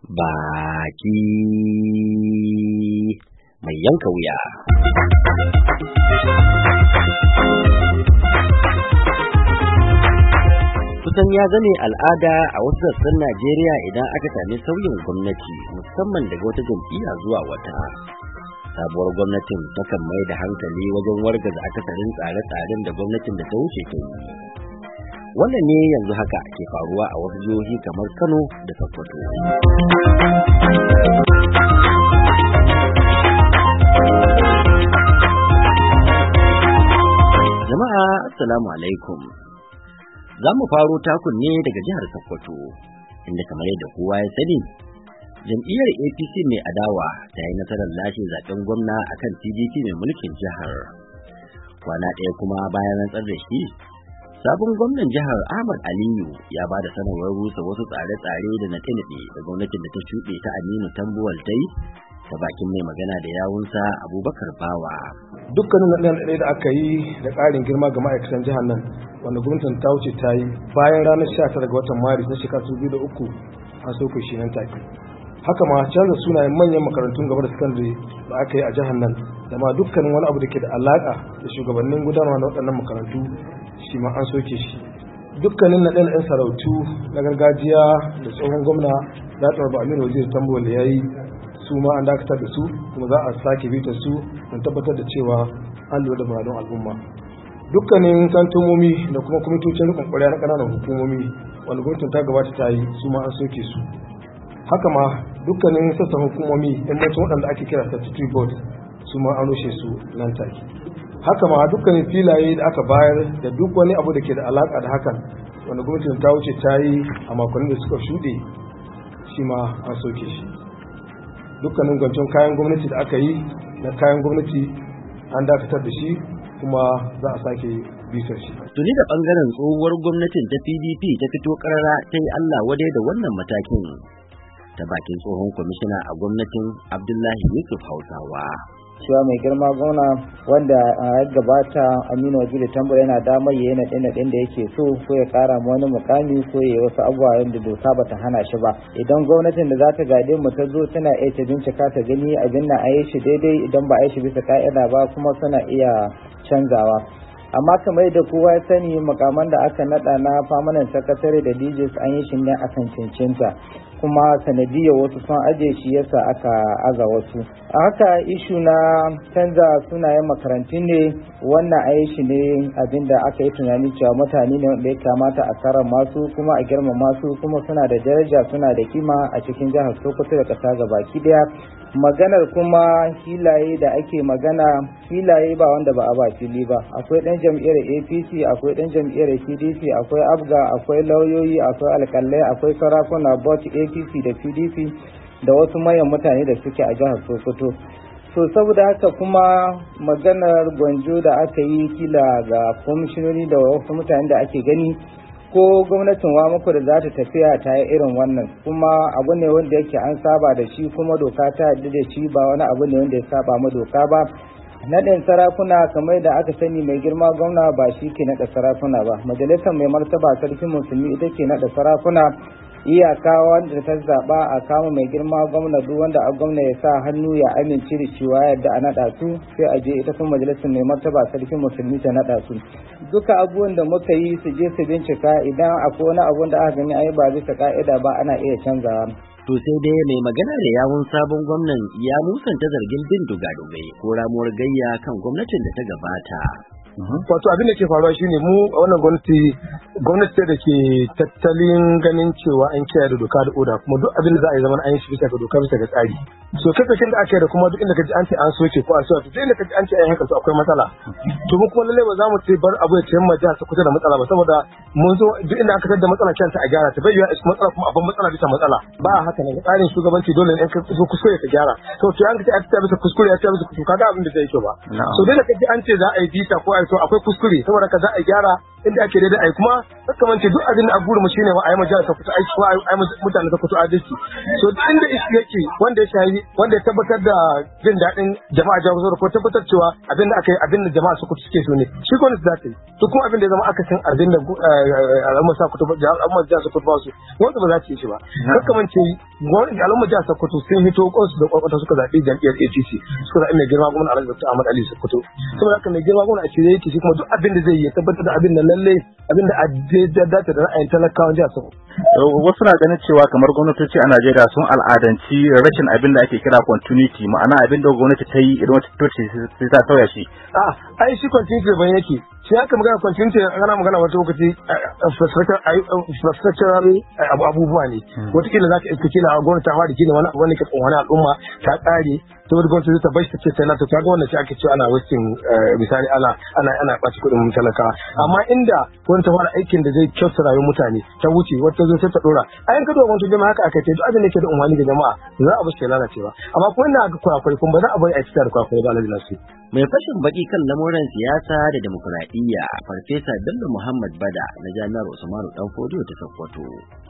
baki mai yanka wuya. Kusan ya zame al'ada a wasu sassan Najeriya idan aka sami sauyin gwamnati musamman daga wata jam'iyya zuwa wata. Sabuwar gwamnatin takan mai da hankali wajen wargaza akasarin tsare-tsaren da gwamnatin da ta wuce ta yi. Wannan ne yanzu haka ke faruwa a wasu jihohi kamar Kano da Sokoto. Jama'a assalamu alaikum. Za mu faro takun ne daga jihar Sokoto, inda kamar yadda kowa ya sani, jam'iyyar APC mai adawa ta yi nasarar lashe zaben gwamna akan PDP mai mulkin jihar. Kwana ɗaya kuma bayan rantsar da shi, sabon gwamnan jihar Ahmad Aliyu ya ba da sanarwar rusa wasu tsare-tsare da naɗe-naɗe da gwamnatin da ta shuɗe ta Aminu Tambuwal ta yi ta bakin mai magana da yawunsa Abubakar Bawa. Dukkanin naɗe-naɗe da aka yi da ƙarin girma ga ma'aikatan jihar nan wanda gwamnatin ta wuce ta yi bayan ranar 19 ga watan Maris na shekara 2003 an soke shi nan take. Haka ma canza sunayen manyan makarantun gaba da sakandare da aka yi a jihar nan da ma dukkanin wani abu da ke da alaƙa da shugabannin gudanarwa na waɗannan makarantu shi ma an soke shi. Dukkanin naɗe-naɗen sarautu na gargajiya da tsohon gwamna Dr. Aminu Waziri Tambuwal da ya yi su ma an dakatar da su kuma za a sake bitar su don tabbatar da cewa an lura da muradun al'umma. Dukkanin kantomomi da kuma kwamitocin rikon ƙwarya na ƙananan hukumomi wanda gwamnatin ta gabata ta yi su ma an soke su. Haka ma dukkanin sassan hukumomi yammacin waɗanda ake kira statutory board su ma an rushe su nan take. Haka ma dukkanin filaye da aka bayar da duk wani abu da ke da alaƙa da hakan wanda gwamnatin ta wuce ta yi a makonnin da suka shuɗe shi ma an soke shi. Dukkanin gwancin kayan gwamnati da aka yi na kayan gwamnati an dakatar da shi kuma za a sake bisar shi. Tuni da bangaren tsohuwar gwamnatin ta PDP ta fito karara ta yi Allah wadai da wannan matakin ta bakin tsohon kwamishina a gwamnatin Abdullahi Yusuf Hausawa. Cewa mai girma gwamna wanda a gabata Aminu Waziri Tambuwal yana damar ya yi naɗe-naɗen da yake so ko ya ƙara ma wani mukami ko ya yi wasu abubuwa yadda doka bata hana shi ba. Idan gwamnatin da za ta gade mu ta zo tana iya ta bincika ta gani abin na a yi shi daidai idan ba a yi shi bisa ka'ida ba kuma suna iya canzawa. Amma kamar da kowa ya sani mukaman da aka naɗa na famanan sakatare da DJs an yi shi ne akan cincinta. Kuma sanadiyar wasu sun aje shi yasa aka aza wasu. A haka ishu na canza sunayen makarantu ne wannan a yi shi ne abinda aka yi tunani cewa mutane ne wanda ya kamata a karan masu kuma a girmama su kuma suna da daraja suna da kima a cikin jihar Sokoto da ƙasa gabaki daya. Maganar kuma filaye da ake magana filaye ba wanda ba a ba fili ba. Akwai ɗan jam'iyyar APC, akwai ɗan jam'iyyar PDP, akwai ABGA, akwai lauyoyi, akwai alƙalai, akwai sarakuna bot APC da PDP da wasu manyan mutane da suke a jihar Sokoto. So saboda haka kuma maganar gwanjo da aka yi kila ga kwamishinoni da wasu mutane da ake gani ko gwamnatin Wamako da za ta tafiya ta yi irin wannan kuma abu ne wanda yake an saba da shi kuma doka ta yarda da shi ba wani abu ne wanda ya saba ma doka ba. Naɗin sarakuna kamar da aka sani mai girma gwamna ba shi ke naɗa sarakuna ba, majalisar mai martaba sarkin musulmi ita ke naɗa sarakuna. Iyaka wanda ta zaɓa a kama mai girma gwamna duk wanda a gwamna ya sa hannu ya amince da cewa yadda a naɗa su sai a je ita kuma majalisar mai martaba sarkin musulmi ta naɗa su. Duka abubuwan da muka yi su je su bincika idan akwai wani abun da aka gani ai ba bisa ka'ida ba ana iya canzawa. To sai dai mai magana da yawun sabon gwamnan ya musanta zargin bin dugadugai ko ramuwar gayya kan gwamnatin da ta gabata. Wato abin da ke faruwa shine mu a wannan gwamnati da ke tattalin ganin cewa an kiyaye da doka da oda kuma duk abin da za a yi zaman an yi shi bisa ga doka bisa ga tsari. So kasashen da aka yi da kuma duk inda kaji an ce an soke ko an soke duk inda kaji an ce an haka to akwai matsala. To mu kuma lalle ba za mu ce bar abu ya ce mu jihar Sokoto da matsala ba saboda mun zo duk inda aka tada matsala kanta a gyara ta bai yiwa matsala kuma abin matsala bisa matsala. Ba haka ne tsarin shugabanci dole ne in ka zo kuskure ka gyara. To an ka ce a ta bisa kuskure ya ce bisa kuskure kaga abin da zai kyau ba. So dole kaji an ce za a yi bisa ko a to akwai kuskure saboda ka za a gyara inda ake daidai ai kuma kamar ce duk abin da a gurin mu shine wa ai majalisar ta kusa aiki ko ai mutane ta kusa adalci so inda isu yake wanda ya shayi wanda ya tabbatar da jin daɗin jama'a jawazar ko tabbatar cewa abin da aka yi abin da jama'a su kusa suke so ne shi ko ne za ta yi to kuma abin da ya zama aka san abin da al'umma sa kuta al'umma jihar Sokoto ba su wanda ba za ta yi shi ba kamar ce al'umma jihar Sokoto sun hito kansu da kwakwata suka zaɓi jam'iyyar APC suka zaɓi mai girma gwamnati Alhaji Dr. Ahmad Ali Sokoto saboda haka mai girma gwamnati a shirye yake shi kuma duk abin da zai yi ya tabbatar da abin da lalle abin da a dace da ra'ayin talakawan jihar Sokoto. Wasu na ganin cewa kamar gwamnatoci a Najeriya sun al'adanci rashin abin da ake kira continuity ma'ana abin da gwamnati ta yi idan wata toce sai ta sauya shi. Ai shi continuity ban yake shi haka magana continuity ana magana wata lokaci infrastructural abubuwa ne wataƙila za ka iska kila a gwamnati ta fara gina wani ke wani al'umma ta ƙare ta wani gwamnati ta bashi ta ce sai na ta ga wannan shi ake cewa ana wasting misali ana ɓaci kuɗin talakawa amma inda wani ta fara aikin da zai kyauta rayuwar mutane ta wuce wata zo sai ta ɗora a yanka da wani jama'a haka aka ce duk abin da ke da umarni ga jama'a za a bashi lalace ba amma kuma ina ga kurakurai kuma ba za a bari a cikin kurakurai ba alhaji nasu. Mai fashin baki kan lamuran siyasa da demokuraɗiyya Farfesa Bello Muhammad Bada na Jami'ar Usmanu Danfodiyo ta Sokoto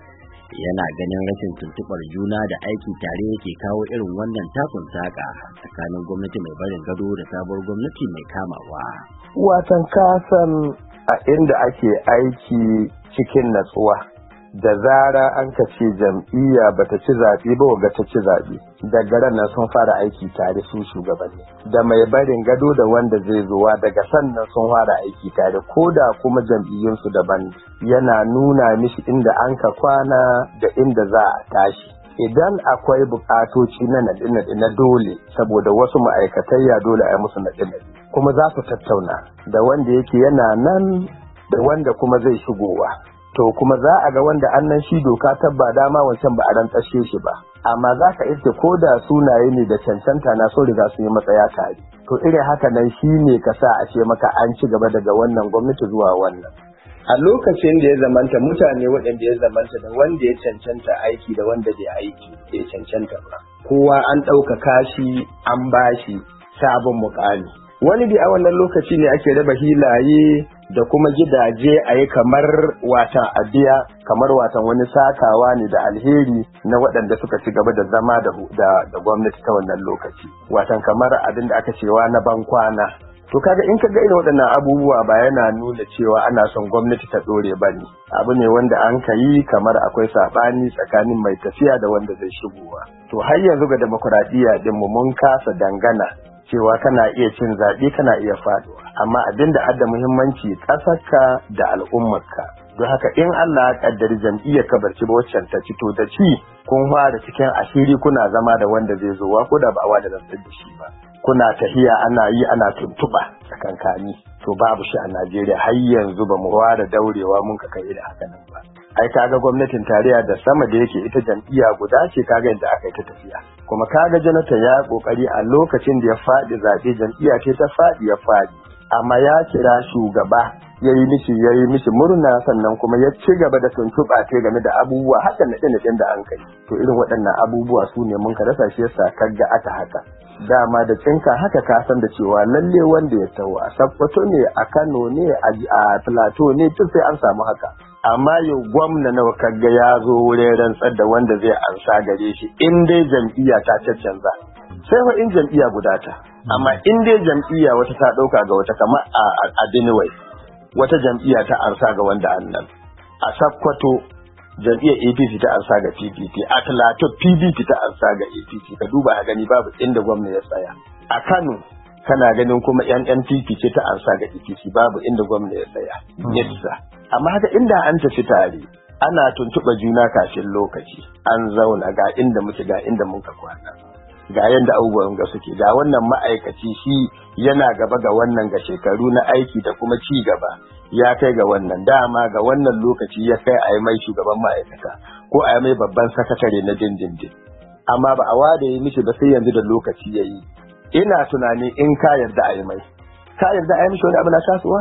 yana ganin rashin tuntuɓar juna da aiki tare yake kawo irin wannan takun saka tsakanin gwamnati mai barin gado da sabuwar gwamnati mai kamawa. Watan kasan a inda ake aiki cikin natsuwa da zara an ka ce jam'iyya bata ci zaɓe ba waga ta ci zaɓe daga ran nan sun fara aiki tare su shugabanni da mai barin gado da wanda zai zuwa daga sannan sun fara aiki tare ko da kuma jam'iyyunsu daban yana nuna mishi inda an ka kwana da inda za a tashi idan akwai bukatoci na naɗe-naɗe na dole saboda wasu ma'aikatayya dole a yi musu naɗe-naɗe kuma za su tattauna da wanda yake yana nan da wanda kuma zai shigowa to kuma za a ga wanda annan shi doka tabba dama wancan ba a rantsashe shi ba amma za ka iske ko da sunaye ne da cancanta na so riga sun yi matsaya tare to irin haka nan shi ne ka sa a ce maka an ci gaba daga wannan gwamnati zuwa wannan a lokacin da ya zamanta mutane waɗanda ya zamanta da wanda ya cancanta aiki da wanda bai aiki bai cancanta ba kowa an ɗaukaka shi an bashi sabon mukami wani bi a wannan lokaci ne ake raba hilaye da kuma gidaje a yi kamar watan abiya kamar watan wani sakawa ne da alheri na waɗanda suka ci gaba da zama da gwamnati ta wannan lokaci watan kamar abin da aka cewa na ban kwana to kaga in ka ga irin waɗannan abubuwa ba yana nuna cewa ana son gwamnati ta ɗore ba ne abu ne wanda an ka yi kamar akwai saɓani tsakanin mai tafiya da wanda zai shigowa to har yanzu ga demokuraɗiyya ɗinmu mun kasa dangana cewa kana iya cin zaɓe kana iya faɗuwa amma abin da adda muhimmanci ƙasarka da al'ummarka don haka in Allah ya kaddari jam'iyyar ka barci ba waccan ta fito da ci kun fara cikin asiri kuna zama da wanda zai zo wa ko da ba wa da rantsar da shi ba kuna tahiya ana yi ana tuntuɓa tsakankani to babu shi a Najeriya har yanzu ba mu ware daurewa mun ka kai da haka nan ba ai kaga gwamnatin tarayya da sama da yake ita jam'iyya guda ce kaga yadda aka yi ta tafiya kuma kaga Jonathan ya kokari a lokacin da ya faɗi zaɓe jam'iyya ce ta faɗi ya faɗi amma ya kira shugaba yayi mishi murna sannan kuma ya ci gaba da tuntuɓa ta game da abubuwa haka na da an kai to irin waɗannan abubuwa su ne mun ka rasa shi yasa kaga aka haka dama da cinka haka ka san da cewa lalle wanda ya taho a Sokoto ne a Kano ne a Plateau ne duk sai an samu haka amma yau gwamna nawa kaga ya zo wurin rantsar da wanda zai ansa gare shi in dai jam'iyya ta caccanza sai fa in jam'iyya guda ta amma in dai jam'iyya wata ta dauka ga wata kamar a Benue wata jam'iyya ta ansa ga wanda annan a Sokoto jam'iyyar APC ta ansa ga PDP a Plateau PDP ta ansa ga APC ka duba a gani babu inda gwamna ya tsaya a Kano kana ganin kuma NNPP ce ta ansa ga APC babu inda gwamna ya tsaya yadda amma haka inda an tafi tare ana tuntuɓa juna kafin lokaci an zauna ga inda muke ga inda muka kwana ga yanda abubuwan ga suke ga wannan ma'aikaci shi yana gaba ga wannan ga shekaru na aiki da kuma ci gaba ya kai ga wannan dama ga wannan lokaci ya kai a yi mai shugaban ma'aikata ko a yi mai babban sakatare na dindindin amma ba a wada yi mishi ba sai yanzu da lokaci ya yi ina tunani in ka yarda a yi mai ka yarda a yi mishi wani abu na kasuwa.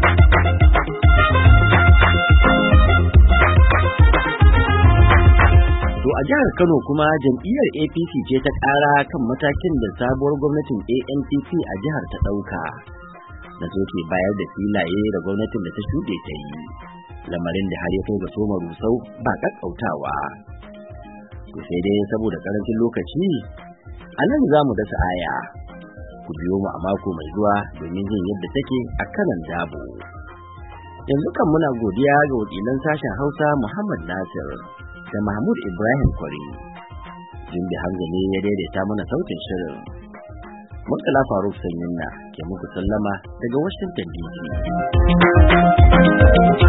To a jihar Kano kuma jam'iyyar APC ce ta ƙara kan matakin da sabuwar gwamnatin ANPP a jihar ta ɗauka da soke bayar da filaye da gwamnatin da ta shuɗe ta yi, lamarin da har ya kai ga soma rusau ba ƙaƙƙautawa. To sai dai saboda ƙarancin lokaci, a nan za mu dasa aya. Ku biyo mu a mako mai zuwa domin jin yadda take a kanan dabo. Yanzu kan muna godiya ga wakilan sashen Hausa Muhammad Nasir da Mahmud Ibrahim Kwari. Jimbi Hamza ne ya daidaita mana sautin shirin. Murtala Faruk Sanyinna ke muku sallama daga Washington DC.